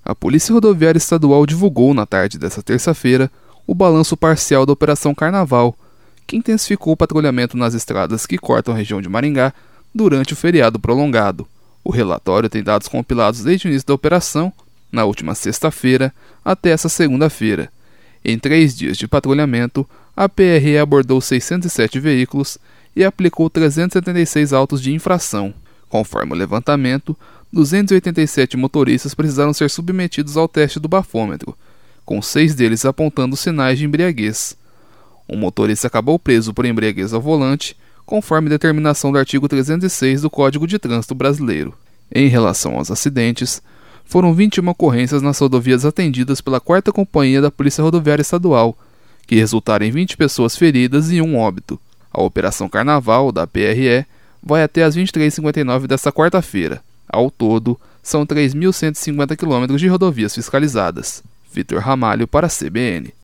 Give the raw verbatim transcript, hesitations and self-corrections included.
A Polícia Rodoviária Estadual divulgou na tarde desta terça-feira o balanço parcial da Operação Carnaval, que intensificou o patrulhamento nas estradas que cortam a região de Maringá durante o feriado prolongado. O relatório tem dados compilados desde o início da operação, na última sexta-feira, até essa segunda-feira. Em três dias de patrulhamento, a P R E abordou seiscentos e sete veículos e aplicou trezentos e setenta e seis autos de infração. Conforme o levantamento, duzentos e oitenta e sete motoristas precisaram ser submetidos ao teste do bafômetro, com seis deles apontando sinais de embriaguez. Um motorista acabou preso por embriaguez ao volante, conforme determinação do artigo trezentos e seis do Código de Trânsito Brasileiro. Em relação aos acidentes, foram vinte e uma ocorrências nas rodovias atendidas pela quarta Companhia da Polícia Rodoviária Estadual, que resultaram em vinte pessoas feridas e um óbito. A Operação Carnaval, da P R E, vai até às vinte e três e cinquenta e nove desta quarta-feira. Ao todo, são três mil cento e cinquenta quilômetros de rodovias fiscalizadas. Vitor Ramalho para a C B N.